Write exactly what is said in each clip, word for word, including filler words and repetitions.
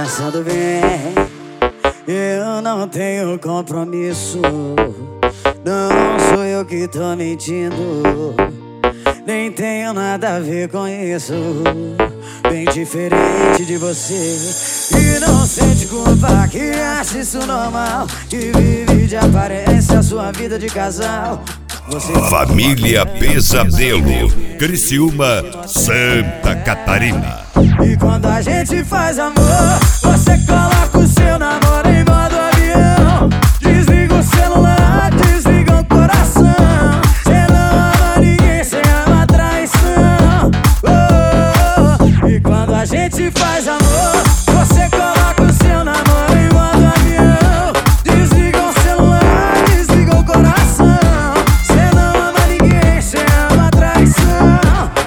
Pensando bem, eu não tenho compromisso. Não sou eu que tô mentindo, nem tenho nada a ver com isso. Bem diferente de você, e não sente culpa, que acha isso normal, que vive de aparência a sua vida de casal. Você Família Pesadelo, Criciúma, Santa Catarina. E quando a gente faz amor, você coloca o seu namoro em modo avião. Desliga o celular, desliga o coração. Cê não ama ninguém, cê ama traição. Oh, oh, oh. E quando a gente faz amor, você coloca o seu namoro em modo avião. Desliga o celular, desliga o coração. Cê não ama ninguém, cê ama traição.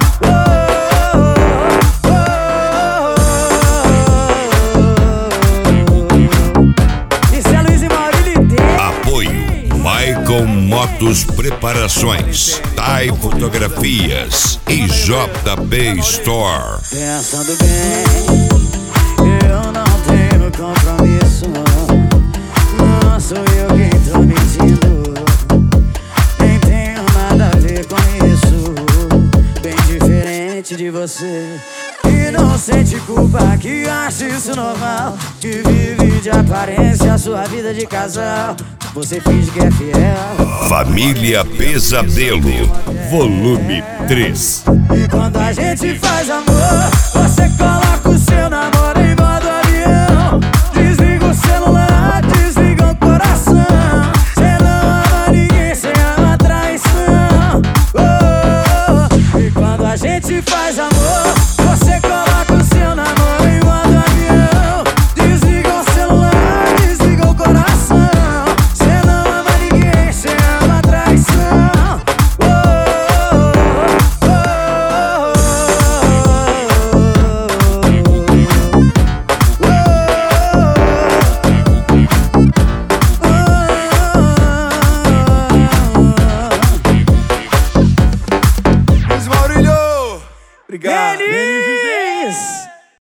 Com Motos Preparações, Thai Fotografias e J B Store. Pensando bem, eu não tenho compromisso. Não sou eu quem tô mentindo, nem tenho nada a ver com isso. Bem diferente de você, e não sente culpa, que acha isso normal, que vive de aparência a sua vida de casal. Você finge que é fiel. Família Pesadelo, volume três. E quando a gente faz amor, você coloca